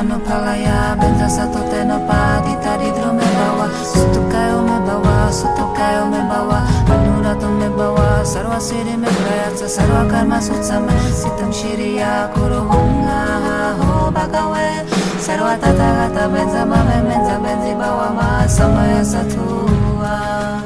manupalaya benza sato teno padita ridro me bawa sutukayo me bawa sutukayo me bawa anurato me bawa sarva siri me prayatsa sarva karma sutsama sitam shiriya kuru hunga ho bhagave sarva tathagata benza mame benza benzi bawa ma samaya satua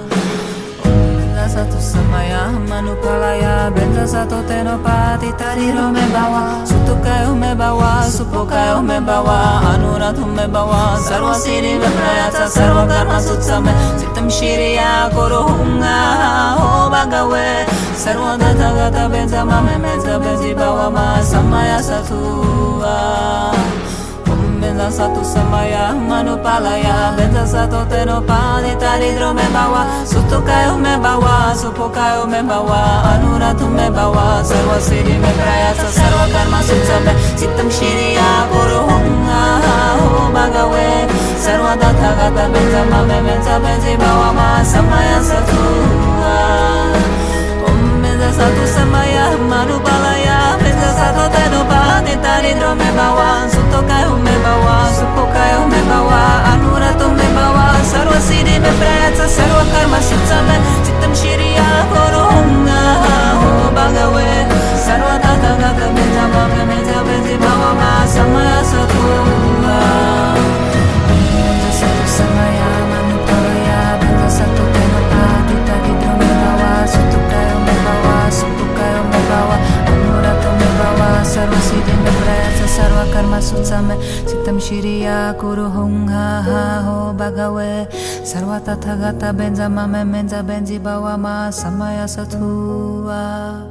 satu samaya manupalaya benza sato teno padita ridro me bawa sutukayo me bawa supokayo me bawa anuratu me bawa sarva siri me prayatsa sarva karma sutsame sitam shiriya kuru hunga ho bhagave sarva tathagata benza mame benza benzi bawa ma samaya satua benza satu samaya manupalaya benza sato teno padita ridro me bawa sutukayo me bawa supokayo me bawa anuratu me bawa sarva siri me prayatsa sarva karma sutsame sitam shiriya kuru hunga ho bhagave sarva tathagata benza mame benza benzi bawa ma samaya satua benza satu samaya manupalaya benza sato teno padita ridro me bawa sutukayo me bawa supokayo me bawa anuratu me bawa sarva siri me prayatsa sarva karma sutsame sitam shiriya kuru hunga ho bhagave sarva tathagata benza mame benza benzi bawa ma samaya satua benza satu samaya manupalaya benza sato teno padita ridro me bawa sutukayo me bawa supokayo me bawa anuratu me bawa sarva siri me prayatsa sarva karma sutsame sitam shiriya kuru hunga ho bhagave sarva tathagata benza mame benza benzi bawa ma samaya satua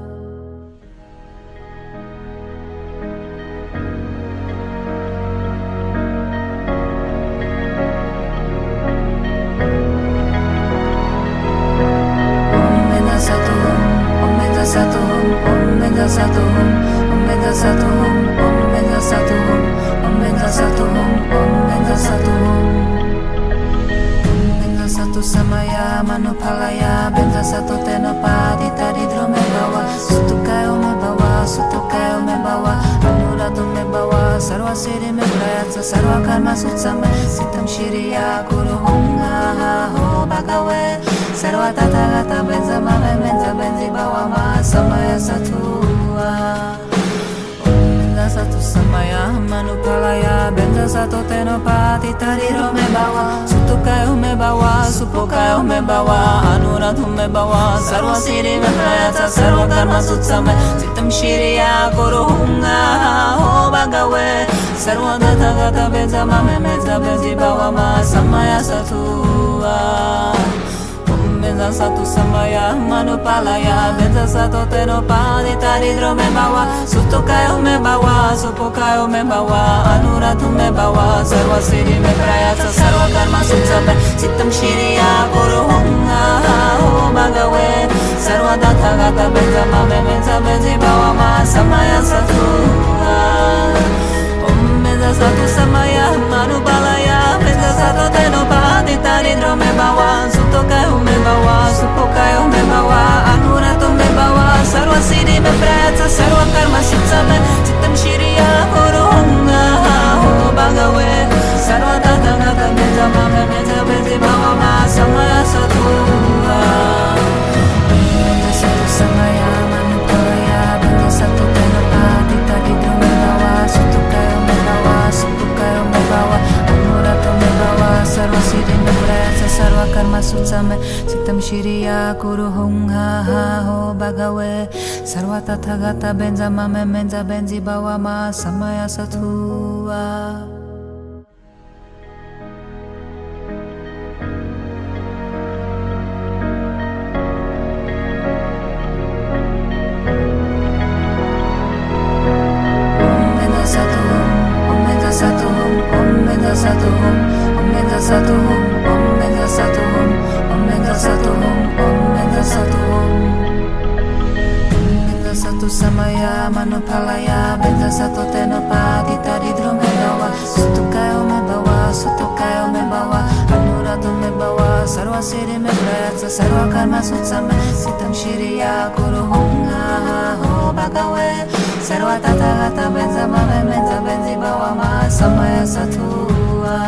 satu samaya manupalaya benza sato teno padita ridro me bawa sutukayo me bawa sutukayo me bawa anuratu me bawa sarva siri me prayatsa sarva karma sutsame sitam shiriya kuru hunga ho bhagave sarva tathagata benza mame benza benzi bawa ma samaya satua satu samaya manupalaya benza sato teno padita ridro me bawa sutukayo me bawa supokayo me bawa anuratu me bawa sarva siri me prayatsa sarva karma sutsame sitam shiriya kuru hunga ho bhagave sarva tathagata benza mame benza benzi bawa ma samaya satua benza satu samaya manupalaya benza sato teno padita ridro me bawa sutukayo me bawa supokayo me bawa anuratu me bawa sarva siri me prayatsa sarva karma sutsame sitam shiriya kuru hunga ho bhagave sarva tathagata benza mame benza benzi bawa ma samaya satua benza satu samaya manupalaya benza sato teno padita ridro me bawa sutukayo me bawa supokayo me bawa anuratu me bawa sarva siri me prayatsa sarva karma sutsame sitam shiriya kuru hunga ho bhagave sarva tathagata benza mame benza benzi bawa ma samaya satua benza satu samaya manupalaya benza sato teno padita ridro me bawa sutukayo me bawa supokayo me bawa anuratu me bawa sarva siri me prayatsa sarva karma sutsame sitam shiriya kuru hunga ho bhagave sarva tathagata benza mame benza benzi bawa ma samaya satua satu samaya manupalaya benza sato teno padita ridro me bawa sutukayo me bawa sutukayo me bawa anuratu me bawa sarva siri me prayatsa sarva karma sutsame sitam shiriya kuru hunga ho bhagave Sarwa tata gata benza mame menza benzi bawa ma samaya satua.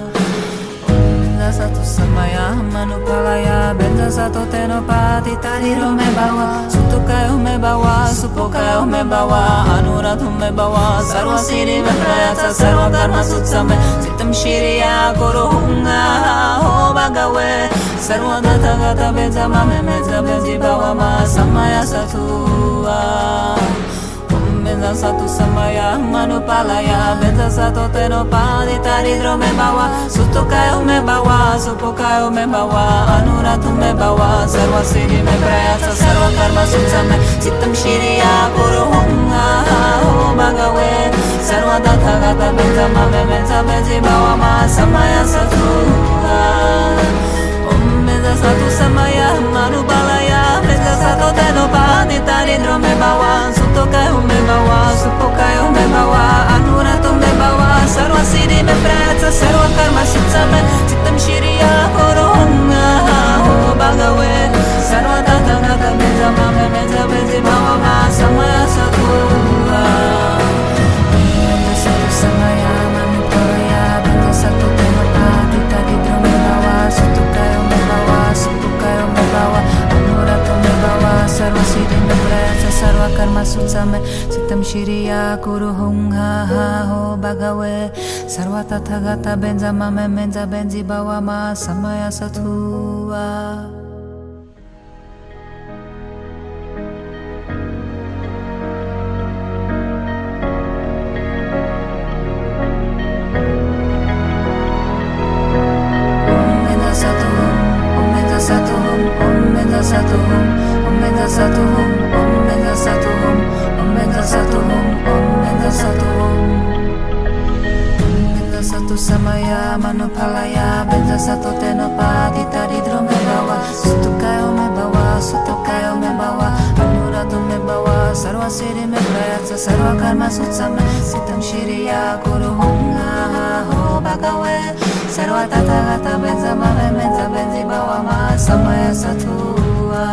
Satu samaya manupalaya benza satu tenopati tariro me bawa sutukayo me bawa supokayo me bawa anuradhu me bawa sarva siri me prayasa sarva karma sutsame sitam shiriya kuruhunga ho bhagave sarva data gata benza mame menza benzi bawa ma samaya satua. Benza satu samaya manupalaya benza satu tenopati taridro me bawa sutukayo me bawa supokayo me bawa anuradhu me bawa sarva siri me prayasa sarva karma sutsame sitam shiriya kuruhunga ho bhagave sarva data gata benza mame menza benzi bawa ma samaya satua. Benza satu samaya manupalaya benza satu tenopati taridro me bawa sutukayo me bawa supokayo me bawa anuradhu me bawa sarva siri me prayasa sarva karma sutsame sitam shiriya kuruhunga ho bhagave sarva data gata benza mame menza benzi bawa ma samaya satua. Benza satu samaya manupalaya benza satu tenopati taridro me bawa sutukayo me bawa supokayo me bawa anuradhu me bawa sarva siri me prayasa sarva karma sutsame sitam shiriya kuruhunga ho bhagave sarva tata gata benza mame menza benzi bawa ma samaya satua. Satu samaya manupalaya benza satu tenopati taridro me bawa sutukayo me bawa sutukayo me bawa anuradhu me bawa sarva siri me prayasa sarva karma sutsame sitam shiriya kuruhunga ho bhagave sarva tata gata benza mame menza benzi bawa ma samaya satua.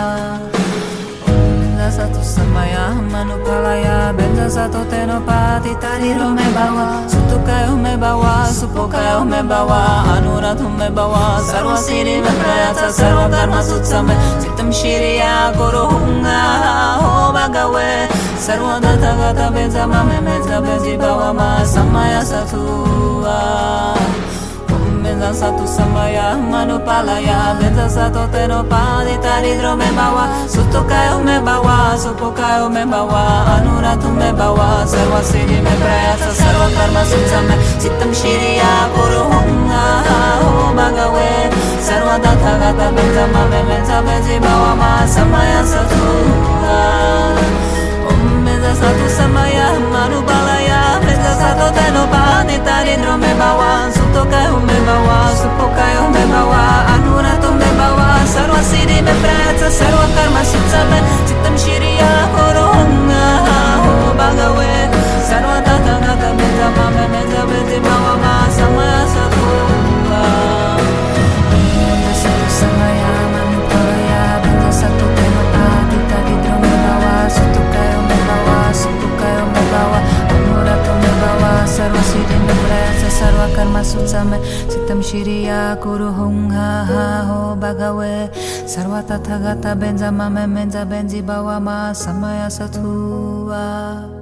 Satu samaya manupalaya benza satu tenopati taridro me bawa sutukayo me bawa supokayo me bawa anuradhu me bawa sarva siri me prayasa sarva karma sutsame sitam shiriya kuruhunga ho bhagave sarva data gata benza mame menza benzi bawa ma samaya satua. Benza satu samaya manupalaya benza satu tenopati taridro me bawa sutukayo me bawa supokayo me bawa anuradhu me bawa sarva siri me prayasa sarva karma sutsame sitam shiriya kuruhunga ho bhagave sarva data gata benza mame menza benzi bawa ma samaya satua. Benza satu samaya manupalaya benza satu tenopati taridro me bawa sutukayo me bawa supokayo me bawa anuradhu me bawa sarva siri me prayasa sarva karma sutsame sitam shiriya kuruhunga ho bhagave sarva data gata benza mame menza benzi bawa ma samaya satua. Benza satu samaya manupalaya benza satu tenopati taridro me bawa sutukayo me bawa supokayo me bawa anuradhu me bawa sarva siri me prayasa sarva karma sutsame sitam shiriya kuruhunga ho bhagave sarva tata gata benza mame menza benzi bawa ma samaya satua.